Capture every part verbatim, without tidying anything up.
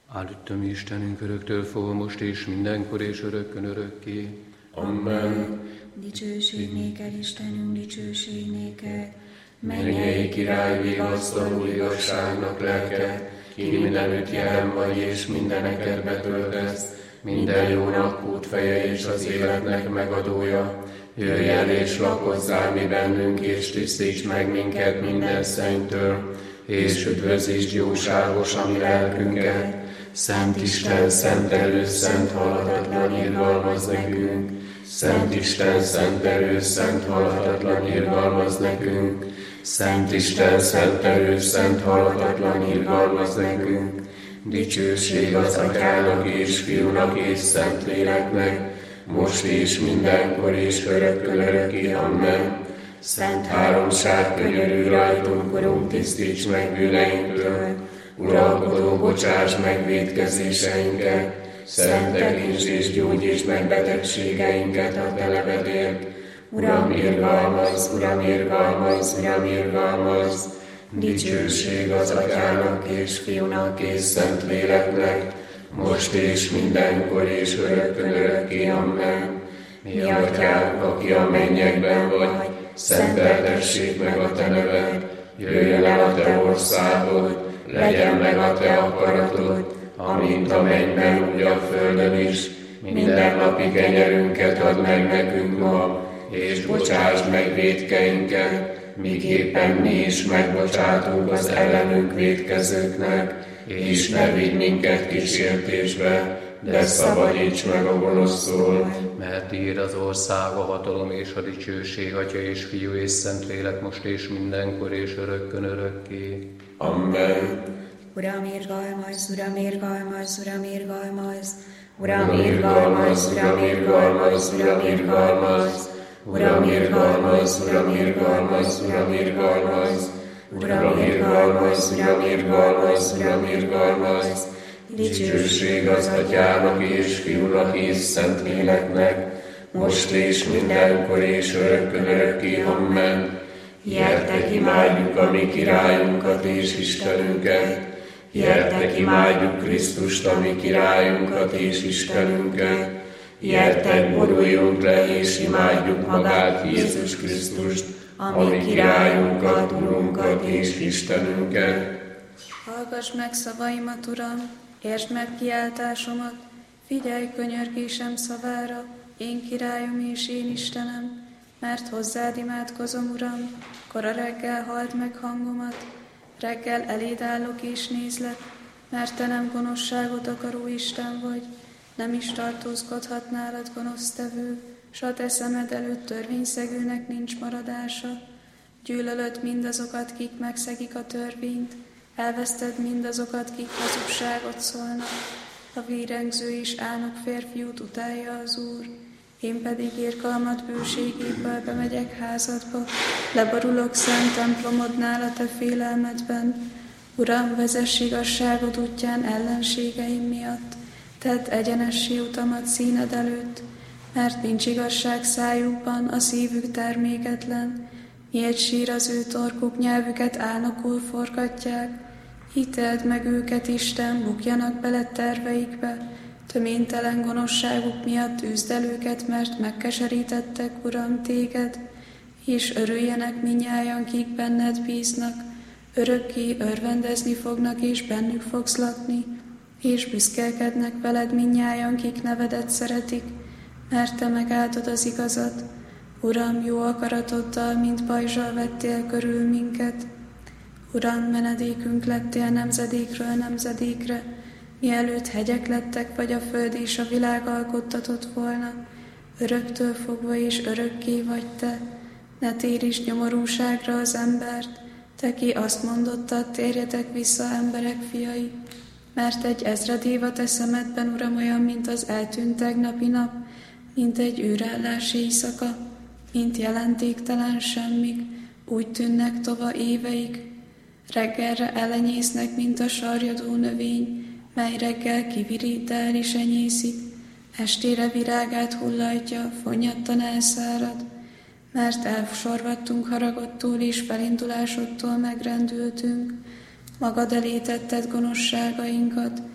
Áldott a mi Istenünk öröktől fogva most és mindenkor és örökkön örökké. Amen. Dicsőség néked, Istenünk, dicsőség néked. Mennyei király, vigasztaló igazságnak lelke, ki mindenütt jelen vagy és mindeneket betöltesz, minden jónak útfeje és az életnek megadója. Jöjj el és lakozzál mi bennünk, és tisztíts meg minket minden szentől, és üdvözítsd jóságos a mi lelkünket. Szent Isten, szent erő, szent halhatatlan, irgalmaz nekünk. Szent Isten, szent erő, szent halhatatlan, irgalmaz nekünk. Szent Isten, szent erő, szent halhatatlan, irgalmaz nekünk. Dicsőség az Atyának és Fiúnak és Szentléleknek, most és mindenkor és örökkön örökké. Amen. Szent Háromság, könyörülj rajtunk, Urunk, tisztíts meg bűneinktől. Uralkodó, bocsáss meg vétkezéseinket, szent tekints és gyógyíts meg betegségeinket a te nevedért. Uram, irgalmazz, Uram, irgalmazz, Uram, irgalmazz. Dicsőség az Atyának és Fiúnak és Szentléleknek, most és mindenkor és örökkön örökké. Amen. Mi Atyánk, aki a mennyekben vagy, szenteltessék meg a te neved, jöjjön el a te országod, legyen meg a te akaratod, amint a mennyben, úgy a földön is. Minden napi kenyerünket add meg nekünk ma, és bocsásd meg vétkeinket, miképpen mi is megbocsátunk az ellenünk vétkezőknek, és ne vigy minket kísértésbe, de szabadíts meg a gonosztól. Mert tiéd az ország, a hatalom és a dicsőség, Atya és Fiú és Szentlélek, most és mindenkor és örökkön örökké. Amen. Uram, irgalmazz, Uram, irgalmazz, Uram, irgalmazz. Uram, irgalmazz, Uram, irgalmazz, Uram, irgalmazz. Uram, irgalmazz, Uram, irgalmazz, Uram, irgalmazz. Uram, irgalmazz, Uram, irgalmazz, Uram, irgalmazz. Dicsőség az Atyának és Fiúnak és Szentléleknek, most és mindenkor és örökkön örökké. Amen. Gyertek, imádjuk a mi királyunkat és Istenünket. Gyertek, imádjuk Krisztust, a mi királyunkat és Istenünket. Gyertek, boruljunk le és imádjuk magát, Jézus Krisztust, a mi királyunkat, Urunkat és Istenünket. Hallgass meg szavaimat, Uram, értsd meg kiáltásomat, figyelj könyörgésem szavára, én királyom és én Istenem, mert hozzád imádkozom, Uram, kora reggel halld meg hangomat, reggel eléd állok és nézlek, mert te nem gonoszságot akaró Isten vagy, nem is tartózkodhat nálad gonosztevő, s a te szemed előtt törvényszegőnek nincs maradása. Gyűlölöd mindazokat, kik megszegik a törvényt, elveszted mindazokat, kik hazugságot szólnak. A vérengző és álnok férfiút utálja az Úr, én pedig irgalmat bőségéből bemegyek házadba, leborulok szent templomodnál a te félelmedben. Uram, vezess igazságod útján ellenségeim miatt, tedd egyenessé utamat színed előtt, mert nincs igazság szájukban, a szívük terméketlen. Miért sír az ő torkuk, nyelvüket álnokul forgatják. Ítéld meg őket, Isten, bukjanak bele terveikbe, töménytelen gonoszságuk miatt üzd el őket, mert megkeserítettek, Uram, téged, és örüljenek mindnyájan, kik benned bíznak, örökké örvendezni fognak, és bennük fogsz lakni, és büszkélkednek veled mindnyájan, kik nevedet szeretik, mert te megáldod az igazat. Uram, jó akaratoddal, mint pajzsal vettél körül minket. Uram, menedékünk lettél nemzedékről nemzedékre, mielőtt hegyek lettek, vagy a föld és a világ alkottatott volna. Öröktől fogva és örökké vagy te. Ne térítsd nyomorúságra az embert, te ki azt mondottad, térjetek vissza, emberek fiai. Mert egy ezred év a te szemedben, Uram, olyan, mint az eltűnt tegnapi nap, mint egy űrállás éjszaka, mint jelentéktelen semmik, úgy tűnnek tova éveik. Reggelre elenyésznek, mint a sarjadó növény, mely reggel kivirít, de el is enyészik, estére virágát hullajtja, fonnyattan elszárad, mert elsorvadtunk haragodtól és felindulásodtól megrendültünk, magad elé tetted gonoszságainkat,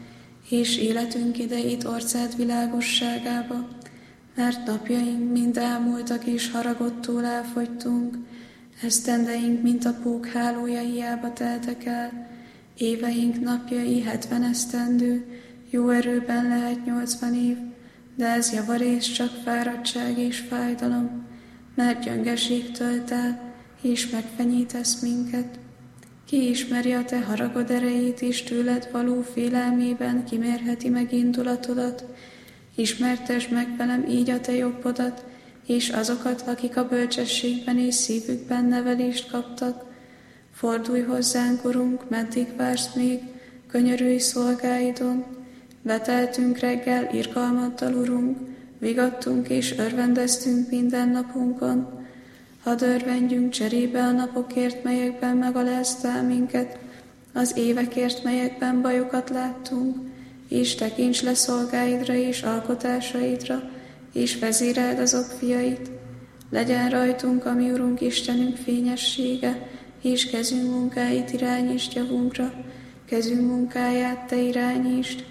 és életünk idejét orcád világosságába, mert napjaink mind elmúltak, és haragodtól elfogytunk, esztendeink, mint a pók hálója, hiába teltek el, éveink napjai hetven esztendő, jó erőben lehet nyolcvan év, de ez javarészt csak fáradtság és fájdalom, mert gyöngeség tölt el, és megfenyítesz minket. Ki ismeri a te haragod erejét, és tőled való félelmében kimérheti meg indulatodat? Ismertesd meg velem így a te jobbodat, és azokat, akik a bölcsességben és szívükben nevelést kaptak. Fordulj hozzánk, Urunk, meddig vársz még, könyörülj szolgáidon. Beteltünk reggel irgalmaddal, Urunk, vigadtunk és örvendeztünk minden napunkon. Hadd örvendjünk cserébe a napokért, melyekben megaláztál minket, az évekért, melyekben bajokat láttunk, és tekints le szolgáidra és alkotásaidra, és vezéreld azok fiait. Legyen rajtunk, ami Urunk Istenünk fényessége, és kezünk munkáit irányítsd javunkra, kezünk munkáját te irányítsd.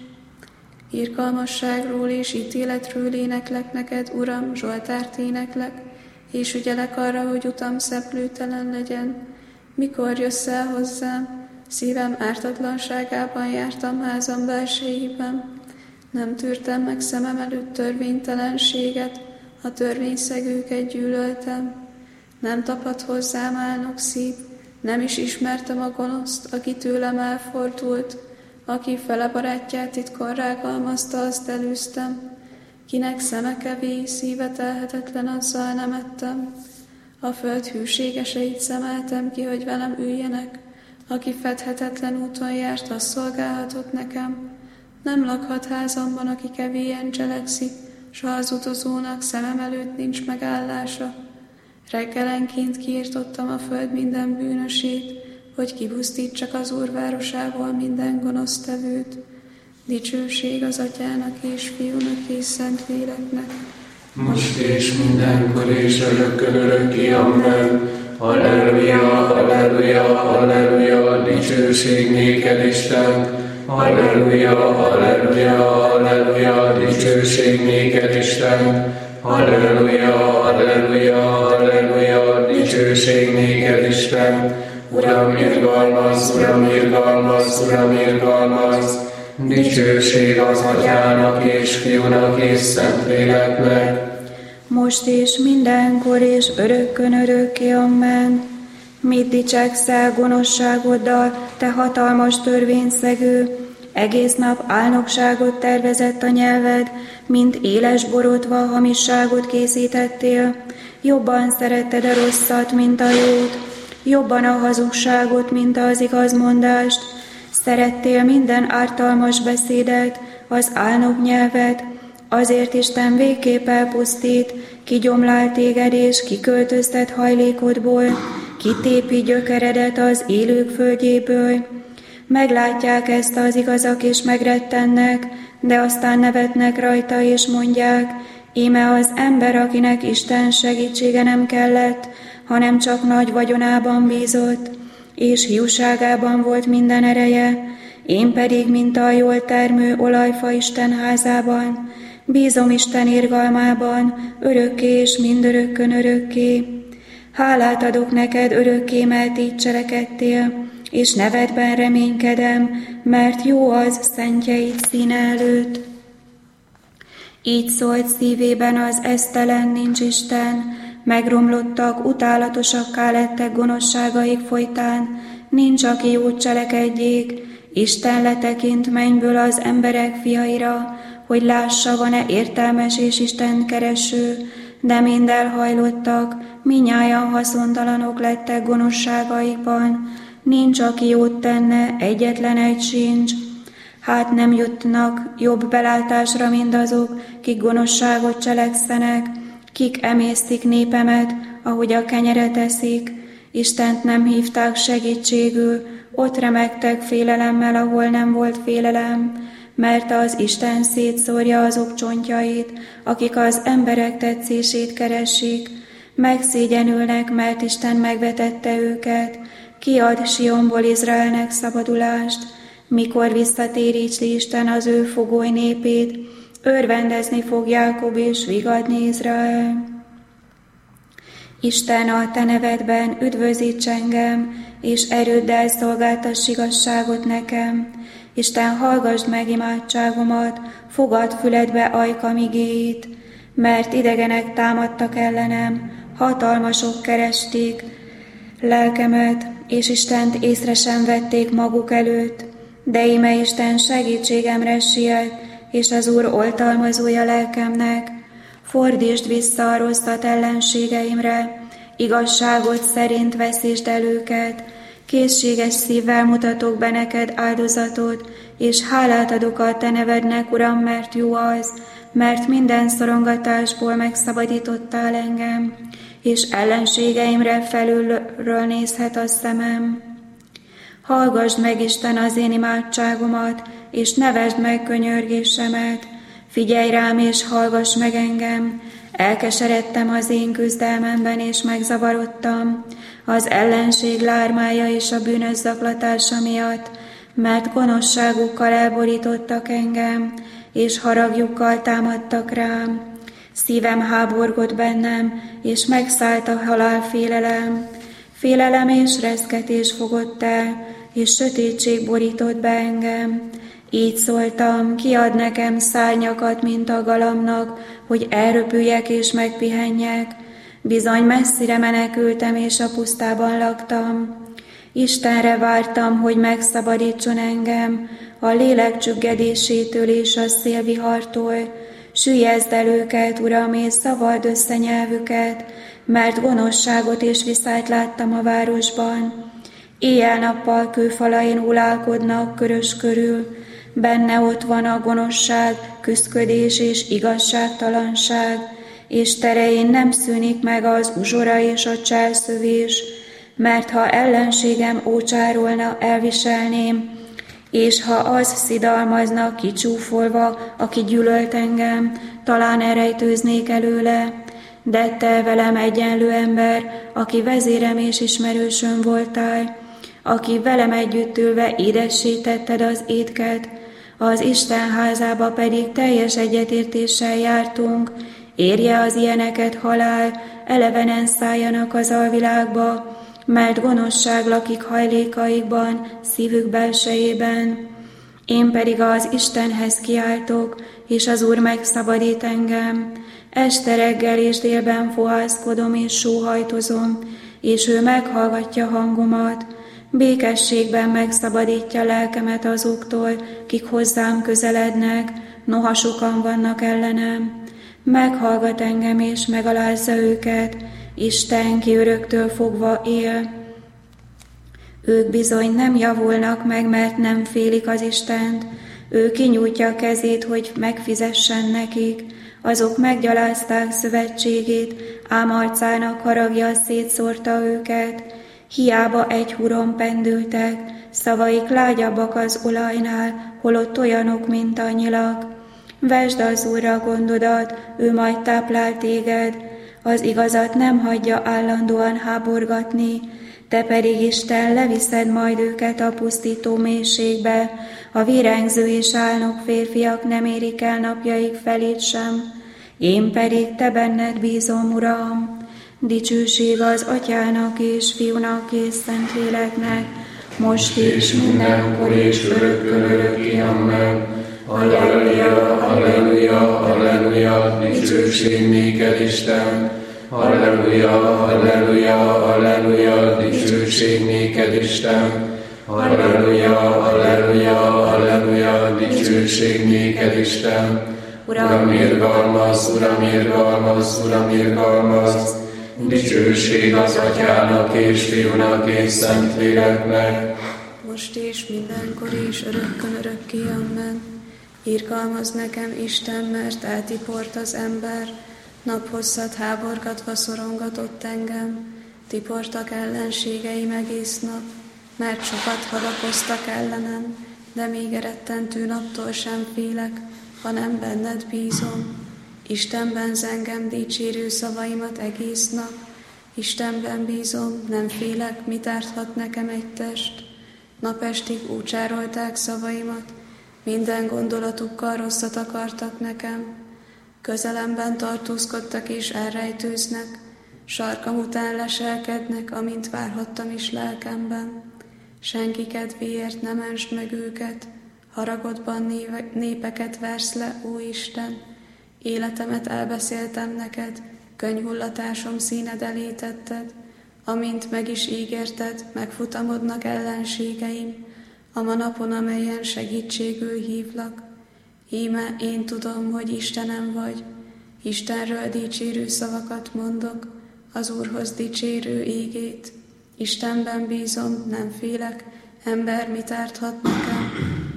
Irgalmasságról és ítéletről éneklek neked, Uram, Zsoltárt éneklek, és ügyelek arra, hogy utam szeplőtelen legyen. Mikor jössz el hozzám? Szívem ártatlanságában jártam házam belsejében. Nem tűrtem meg szemem előtt törvénytelenséget, a törvényszegőket gyűlöltem. Nem tapadt hozzám álnok szív, nem is ismertem a gonoszt, aki tőlem elfordult, aki fele barátját titkon rágalmazta, azt elűztem. Kinek szeme kevés, szíve telhetetlen, azzal nem ettem. A föld hűségeseit szemeltem ki, hogy velem üljenek. Aki fedhetetlen úton járt, az szolgálhatott nekem. Nem lakhat házamban, aki kevélyen cselekszik, s ha az utazónak szemem előtt nincs megállása. Reggelenként kiirtottam a föld minden bűnösét, hogy kipusztítsak az Úr városából minden gonosztevőt. Dicsőség az Atyának és Fiúnak és Szentléleknek. Most és mindenkor és örökkön örökké, amen. Halleluja, halleluja, halleluja, dicsőség néked, Isten. Halleluja, halleluja, halleluja, dicsőség néked, Isten. Halleluja, halleluja, halleluja, dicsőség néked, Isten. Uram, irgalmaz, Uram, irgalmaz, Uram, irgalmaz. Dicsőség az Atyának és Fiúnak és Szentléleknek. Most és mindenkor és örökkön örökké, amen. Mit dicsekszel gonoszságoddal, te hatalmas törvényszegő? Egész nap álnokságot tervezett a nyelved, mint éles borotva hamisságot készítettél. Jobban szeretted a rosszat, mint a jót, jobban a hazugságot, mint az igazmondást. Szerettél minden ártalmas beszédet, az álnok nyelvet, azért Isten végképp elpusztít, kigyomlál téged és kiköltöztet hajlékodból, kitépi gyökeredet az élők földjéből. Meglátják ezt az igazak és megrettennek, de aztán nevetnek rajta és mondják, íme az ember, akinek Isten segítsége nem kellett, hanem csak nagy vagyonában bízott, és hiúságában volt minden ereje, én pedig, mint a jól termő olajfa Isten házában, bízom Isten irgalmában, örökké és mindörökkön örökké. Hálát adok neked örökké, mert így cselekedtél, és nevedben reménykedem, mert jó az szentjeid színe előtt. Így szólt szívében az esztelen, nincs Isten, megromlottak, utálatosakká lettek gonoszságaik folytán, nincs, aki jót cselekedjék. Isten letekint mennyből az emberek fiaira, hogy lássa, van-e értelmes és Isten kereső, de mind elhajlottak, minnyájan haszontalanok lettek gonoszságaikban, nincs, aki jót tenne, egyetlen egy sincs. Hát nem jutnak jobb belátásra mindazok, kik gonoszságot cselekszenek, kik emésztik népemet, ahogy a kenyeret eszik. Istent nem hívták segítségül, ott remegtek félelemmel, ahol nem volt félelem, mert az Isten szétszórja azok csontjait, akik az emberek tetszését keresik. Megszégyenülnek, mert Isten megvetette őket, kiad Sionból Izraelnek szabadulást, Mikor visszatéríti Isten az ő fogoly népét, örvendezni fog Jákob és vigadni Izrael. Isten, a te nevedben üdvözíts engem, és erőddel szolgáltass igazságot nekem. Isten, hallgassd meg imádságomat, fogad füledbe ajkam igéit, mert idegenek támadtak ellenem, hatalmasok keresték lelkemet, és Istent észre sem vették maguk előtt. De íme Isten segítségemre siet, és az Úr oltalmazója lelkemnek. Fordítsd vissza a rosszat ellenségeimre, igazságot szerint veszítsd el őket. Készséges szívvel mutatok be neked áldozatot, és hálát adok a te nevednek, Uram, mert jó az, mert minden szorongatásból megszabadítottál engem, és ellenségeimre felülről nézhet a szemem. Hallgassd meg, Isten, az én imádságomat, és nevesd meg könyörgésemet. Figyelj rám, és hallgass meg engem. Elkeseredtem az én küzdelmemben, és megzavarodtam az ellenség lármája és a bűnös zaklatása miatt, mert gonoszságukkal elborítottak engem, és haragjukkal támadtak rám. Szívem háborgott bennem, és megszállt a halálfélelem. Félelem és reszketés fogott el, és sötétség borított be engem. Így szóltam, kiad nekem szárnyakat, mint a galamnak, hogy elröpüljek és megpihenjek. Bizony messzire menekültem, és a pusztában laktam. Istenre vártam, hogy megszabadítson engem a lélek csüggedésétől és a szélvihartól. Süllyezd el őket, Uram, és szavald össze nyelvüket, mert gonoszságot és viszályt láttam a városban. Éjjel-nappal kőfalain uralkodnak körös körül, benne ott van a gonoszság, küszködés és igazságtalanság, és terein nem szűnik meg az uzsora és a cselszövés, mert ha ellenségem ócsárolna, elviselném, és ha az szidalmazna kicsúfolva, aki gyűlölt engem, talán elrejtőznék előle. De te velem egyenlő ember, aki vezérem és ismerősöm voltál, aki velem együtt ülve édessé tetted az étket, az Isten házába pedig teljes egyetértéssel jártunk, érje az ilyeneket halál, elevenen szálljanak az alvilágba, mert gonoszság lakik hajlékaikban, szívük belsejében. Én pedig az Istenhez kiáltok, és az Úr megszabadít engem. Este reggel és délben fohászkodom és sóhajtozom, és ő meghallgatja hangomat. Békességben megszabadítja lelkemet azoktól, kik hozzám közelednek, noha sokan vannak ellenem. Meghallgat engem és megalázza őket, Isten, ki öröktől fogva él. Ők bizony nem javulnak meg, mert nem félik az Istent. Ő kinyújtja a kezét, hogy megfizessen nekik. Azok meggyalázták szövetségét, ám arcának haragja szétszórta őket. Hiába egy huron pendültek, szavaik lágyabbak az olajnál, holott olyanok, mint a nyilak. Vesd az Úrra gondodat, ő majd táplál téged, az igazat nem hagyja állandóan háborgatni, te pedig Isten leviszed majd őket a pusztító mélységbe, a vérengző és álnok férfiak nem érik el napjaik felét sem. Én pedig te benned bízom, Uram. Dicsőség az Atyának és Fiúnak és Szentléleknek, most és mindenkor és örökkön örökké. Amen. Halleluja, halleluja, halleluja, dicsőség néked, Isten. Halleluja, halleluja, halleluja, dicsőség néked, Isten. Halleluja, halleluja, halleluja, dicsőség néked, Isten. Uram, irgalmaz, Uram, irgalmaz, Uram, irgalmaz, dicsőség az Atyának és Fiúnak és Szentléleknek, most és mindenkor és örökkön örökké. Amen. Irgalmaz nekem Isten, mert eltiport az ember, naphosszat háborgatva szorongatott engem, tiportak ellenségeim egész nap, mert sokat hadakoztak ellenem, de még erettentő naptól sem félek, hanem benned bízom. Istenben zengem dicsérő szavaimat egész nap, Istenben bízom, nem félek, mit árthat nekem egy test. Napestig úcsárolták szavaimat, minden gondolatukkal rosszat akartak nekem. Közelemben tartózkodtak és elrejtőznek, sarkam után leselkednek, amint várhattam is lelkemben. Senki kedvéért nem ensd meg őket, haragodban népeket versz le, ó Isten. Életemet elbeszéltem neked, könnyhullatásom színed elé tetted. Amint meg is ígérted, megfutamodnak ellenségeim, a ma napon, amelyen segítségül hívlak. Íme én tudom, hogy Istenem vagy, Istenről dicsérő szavakat mondok, az Úrhoz dicsérő ígét. Istenben bízom, nem félek, ember mit árthat nekem.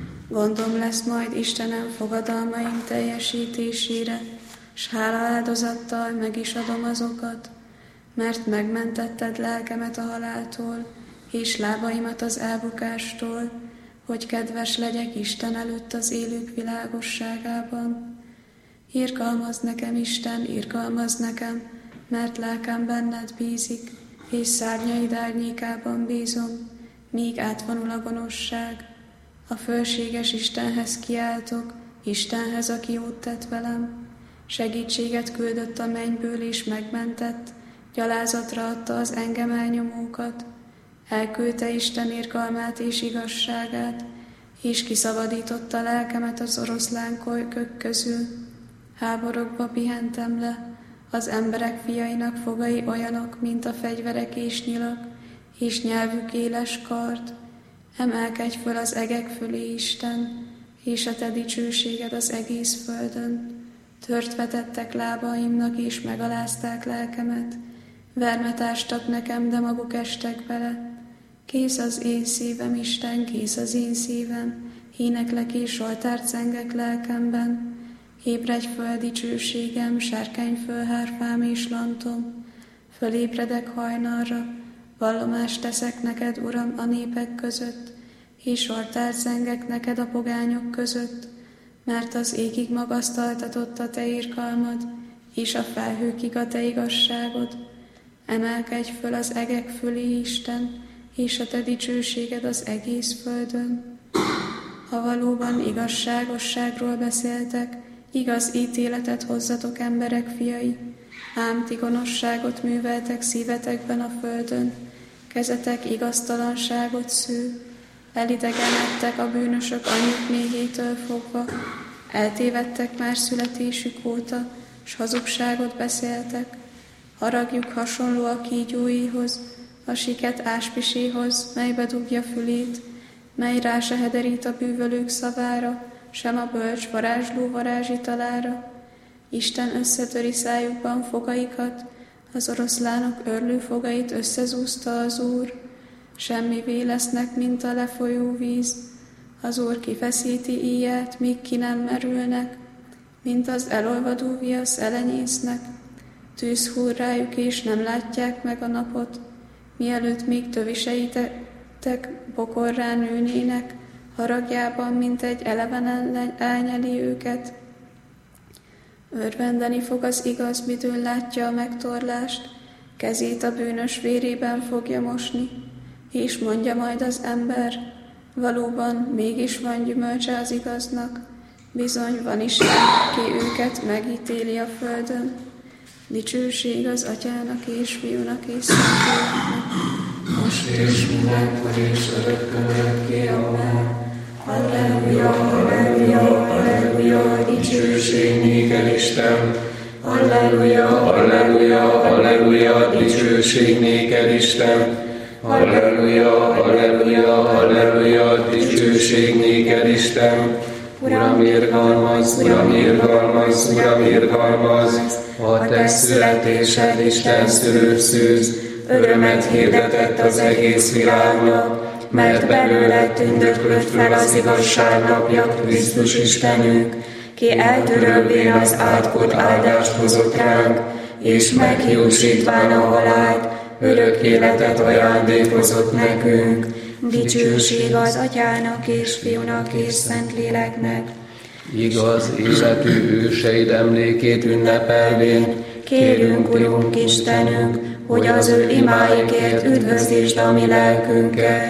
Gondom lesz majd Istenem fogadalmaim teljesítésére, s hálaáldozattal meg is adom azokat, mert megmentetted lelkemet a haláltól, és lábaimat az elbukástól, hogy kedves legyek Isten előtt az élők világosságában. Irgalmazd nekem, Isten, irgalmazd nekem, mert lelkem benned bízik, és szárnyaid árnyékában bízom, míg átvonul a gonoszság. A fölséges Istenhez kiáltok, Istenhez, aki jót tett velem. Segítséget küldött a mennyből és megmentett, gyalázatra adta az engem elnyomókat. Elküldte Isten irgalmát és igazságát, és kiszabadította lelkemet az oroszlán kölykök közül. Háborokba pihentem le, az emberek fiainak fogai olyanok, mint a fegyverek és nyilak, és nyelvük éles kard. Emelkedj föl az egek fölé, Isten, és a te dicsőséged az egész földön. Tört vetettek lábaimnak, és megalázták lelkemet. Vermet ástak nekem, de maguk estek bele. Kész az én szívem, Isten, kész az én szívem, éneklek és oltárt zengek lelkemben. Ébredj föl, dicsőségem, sárkány föl, hárfám és lantom. Fölébredek hajnalra, vallomást teszek neked, Uram, a népek között, és oltárt zengek neked a pogányok között, mert az égig magasztaltatott a te irgalmad, és a felhőkig a te igazságod. Emelkedj föl az egek fölé, Isten, és a te dicsőséged az egész földön. Ha valóban igazságosságról beszéltek, igaz ítéletet hozzatok, emberek fiai, ám ti gonoszságot műveltek szívetekben a földön, kezetek igaztalanságot sző, elidegenedtek a bűnösök anyjuk méhétől fogva, eltévedtek már születésük óta, s hazugságot beszéltek. Haragjuk hasonló a kígyóihoz, a siket áspiséhoz, melybe dugja fülét, mely rá se hederít a bűvölők szavára, sem a bölcs varázsló varázsitalára. Isten összetöri szájukban fogaikat, az oroszlánok örlő fogait összezúzta az Úr. Semmivé lesznek, mint a lefolyó víz, az Úr kifeszíti íját, míg ki nem merülnek, mint az elolvadó viasz elenyésznek. Tűz hull rájuk, és nem látják meg a napot, mielőtt még töviseitek bokorrá nőnének, haragjában, mint egy elevenen elnyeli őket. Örvendeni fog az igaz, midőn látja a megtorlást, kezét a bűnös vérében fogja mosni, és mondja majd az ember, valóban mégis van gyümölcse az igaznak, bizony van Isten, ki őket megítéli a földön. Dicsőség az Atyának és Fiúnak és Szentléleknek, most és mindenkor és örökkön örökké. Amen. Halleluja, halleluja, halleluja, dicsőség néked, Isten. Halleluja, halleluja, halleluja, dicsőség néked, Isten. Halleluja, halleluja, halleluja, dicsőség néked, Isten. Uram, irgalmaz, Uram, irgalmaz, Uram, irgalmaz, a te születésed Isten szülő szűz, örömet hirdetett az egész világnak, mert belőle tündöklött fel az igazság napja, Krisztus Istenünk, ki eltörölvén az átkot áldást hozott ránk, és meghiúsítván a halált, örök életet ajándékozott nekünk. Dicsőség az Atyának és Fiúnak és Szentléleknek. Igaz életű őseid emlékét ünnepelvén, Kérünk, Urunk Istenünk, hogy az ő imáikért üdvözítsd a mi lelkünket,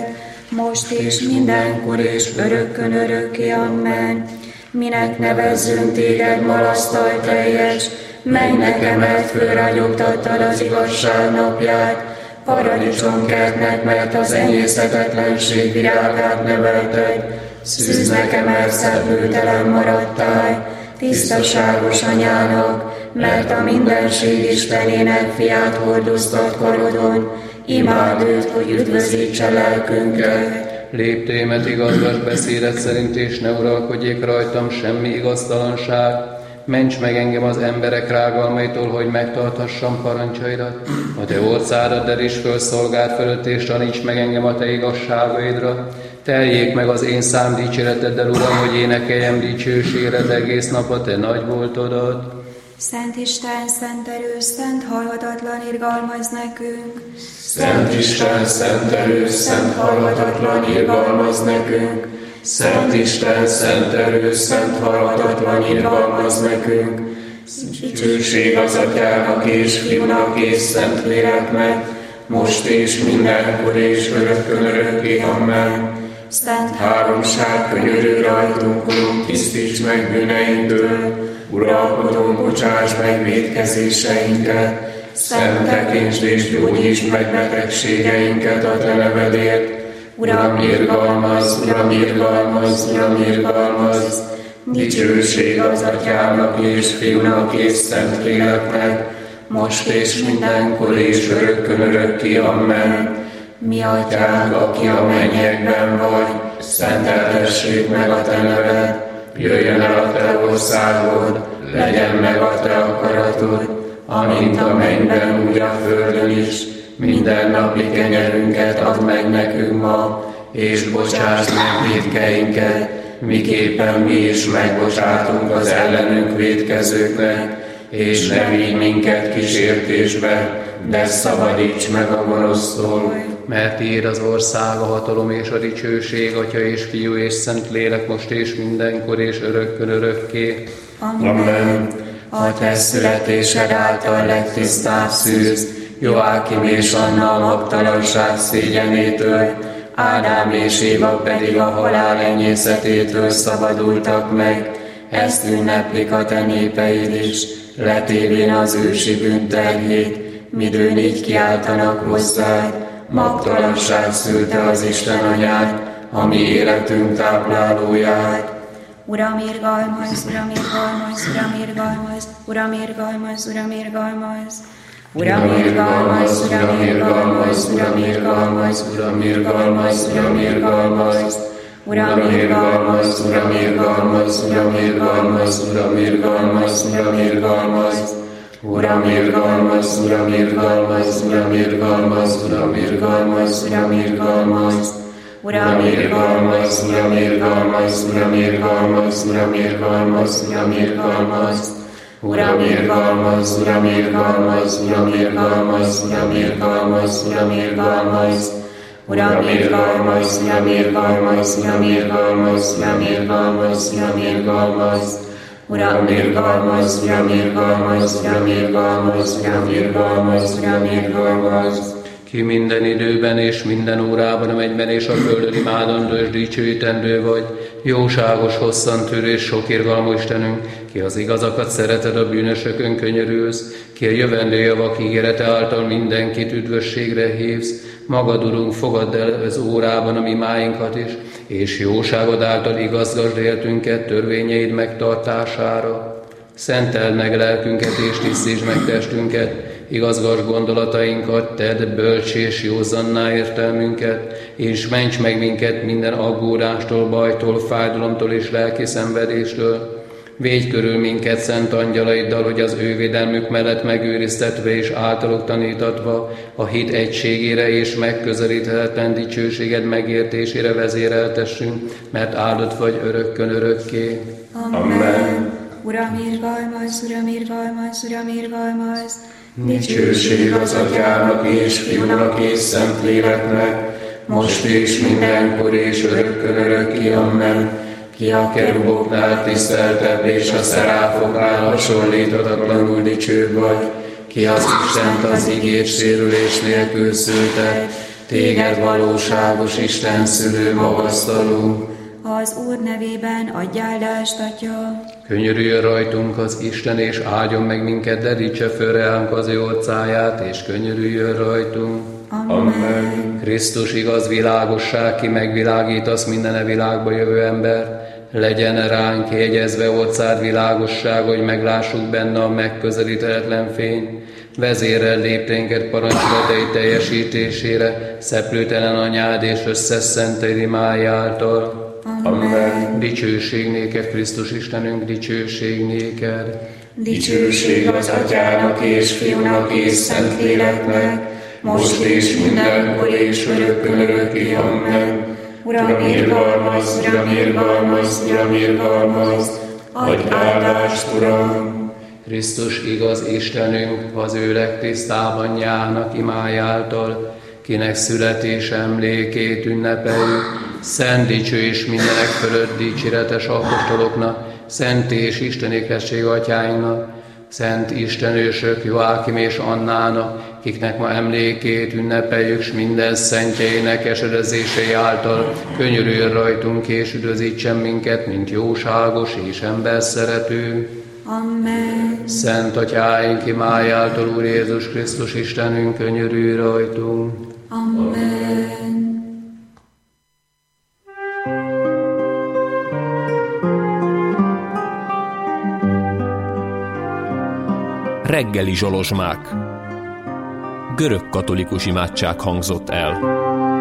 most és mindenkor és örökkön örökké. Amen. Minek nevezzünk téged malasztal teljes, melynek emelt föl ragyogtattad az igazság napját, paradicsomkertnek, mert az enyészetetlenség virágát nevelted, szűznek emelt szeplőtelen maradtál, tisztaságos anyának, mert a mindenség Istenének fiát hordoztat karodon, imád őt, hogy üdvözítse lelkünket. Léptémet igazgas beszédet szerint, és ne uralkodjék rajtam semmi igaztalanság. Ments meg engem az emberek rágalmaitól, hogy megtarthassam parancsaidat. A te orszádaddal is fölszolgáld fölött, és taníts meg engem a te igazságaidra. Teljék meg az én szám dicséreteddel, Uram, hogy énekeljem dicsőséget egész nap a te nagy voltodat. Szent Isten, szent erő, szent halhatatlan, irgalmaz nekünk. Szent Isten, szent erő, szent halhatatlan, irgalmaz nekünk. Szent Isten, szent erő, szent halhatatlan, irgalmaz nekünk. Dicsőség az Atyának és Fiúnak és Szentléleknek, most és mindenkor és örökkön örökké. Amen. Szent Háromság, könyörülj rajtunk, Urunk, tisztíts meg bűneinktől, uralkodó, bocsáss meg vétkezéseinket, szent tekintsd és gyógyítsd meg betegségeinket a te nevedért. Uram, irgalmaz, Uram, irgalmaz, Uram, irgalmaz. Dicsőség az Atyának és Fiúnak és Szentléleknek, most és mindenkor és örökkön örökké. Amen. Mi Atyánk, aki a mennyekben vagy, szenteltessék meg a te neved, jöjjön el a te országod, legyen meg a te akaratod, amint a mennyben, úgy a földön is. Minden napi kenyerünket add meg nekünk ma, és bocsáss meg vétkeinket, miképpen mi is megbocsátunk az ellenünk vétkezőknek, és ne vigy minket kísértésbe, de szabadíts meg a gonosztól. Mert tiéd az ország, a hatalom és a dicsőség, Atya és Fiú és Szentlélek, most és mindenkor és örökkön örökké. Amen. A te születésed által legtisztább szűz, Joákim és Anna a magtalanság szégyenétől, Ádám és Éva pedig a halál enyészetétől szabadultak meg. Ezt ünneplik a te népeid is, letévén az ősi bűnterhét, midőn így kiáltanak hozzád. Magtalanság szülte az Isten anyát, a mi életünk táplálóját. Uram, irgalmaz, Uram, irgalmaz, Uram, irgalmaz, Uram, irgalmaz, Uram, irgalmaz. Uram, irgalmaz, Uram, irgalmaz, Uram, irgalmaz, Uram, irgalmaz, Uram, irgalmaz. Uram, irgalmaz, Uram, irgalmaz, Uram, irgalmaz, Uram, irgalmaz, Uram, irgalmaz. Uram, irgalmaz, Uram, irgalmaz, Uram, irgalmaz, Uram, irgalmaz, Uram, irgalmaz. Uram, irgalmaz, Uram, irgalmaz, Uram, irgalmaz, Uram, irgalmaz, Uram, irgalmaz. Uram, irgalmaz, Uram, irgalmaz, Uram, irgalmaz, Uram, irgalmaz, Uram, irgalmaz. Uram, irgalmaz, Uram, irgalmaz, Uram, irgalmaz, Uram, irgalmaz, Uram, irgalmaz. Uram, irgalmaz, Uram, irgalmaz, Uram, irgalmaz, Uram, irgalmaz, Uram, irgalmaz. Ki minden időben és minden órában, a mennyben és a földön imádandó és dicsőítendő vagy, jóságos, hosszantűrő és sok irgalmú Istenünk, ki az igazakat szereted, a bűnösökön könyörülsz, ki a jövendő javak ígérete által mindenkit üdvösségre hívsz, magad, Urunk, fogadd el az órában a mi máinkat is, és jóságod által igazgasd életünket törvényeid megtartására. Szenteld meg lelkünket és tisztítsd meg testünket, igazgass gondolatainkat, tedd bölcs és józanná értelmünket, és ments meg minket minden aggódástól, bajtól, fájdalomtól és lelki szenvedéstől. Védj körül minket szent angyalaiddal, hogy az ő védelmük mellett megőriztetve és általuk tanítatva a hit egységére és megközelíthetetlen dicsőséged megértésére vezéreltessünk, mert áldott vagy örökkön örökké. Amen. Uram, irgalmaz, Uram, irgalmaz, Uram, irgalmaz. Dicsőség az Atyának és Fiúnak és Szentléleknek, most és mindenkor és örökkön örökké. Amen. Ki a keruboknál tiszteltebb és a szeráfoknál hasonlíthatatlanul dicsőbb vagy, ki az Istent az igét sérülés nélkül szülte, téged valóságos Isten szülő magasztalunk. Az Úr nevében adj áldást, Atya. Könyörüljön rajtunk az Isten, és áldjon meg minket, derítse föl reánk az ő orcáját, és könyörüljön rajtunk. Amen. Krisztus igaz világosság, ki megvilágítasz minden e világba jövő ember, legyen ránk jegyezve orcád világosság, hogy meglássuk benne a megközelíthetetlen fény. Vezérel lépténket parancsolatai teljesítésére, szeplőtelen anyád és összes szentei imáj által. Amen. Dicsőség néked, Krisztus Istenünk, dicsőség néked. Dicsőség az Atyának és Fiúnak és Szentléleknek, most és mindenkor és örökkön örökké. Amen. Uram, irgalmazz, Uram, irgalmazz, Uram, irgalmazz, adj áldást, Uram. Krisztus igaz Istenünk, az ő legtisztább anyjának imáj által, kinek születés emlékét ünnepeljük, szent dicső és mindenek fölött dicséretes apostoloknak, szent és istenékesség atyáinknak, szent istenősök Joákim és Annának, kiknek ma emlékét ünnepeljük, s minden szentjeinek esedezései által könyörüljön rajtunk és üdvözítsen minket, mint jóságos és emberszerető. Amen. Szent Atyáink imáj által, Úr Jézus Krisztus Istenünk, könyörülj rajtunk. Amen. Reggeli zsolozsmák. Görög katolikus imádság hangzott el.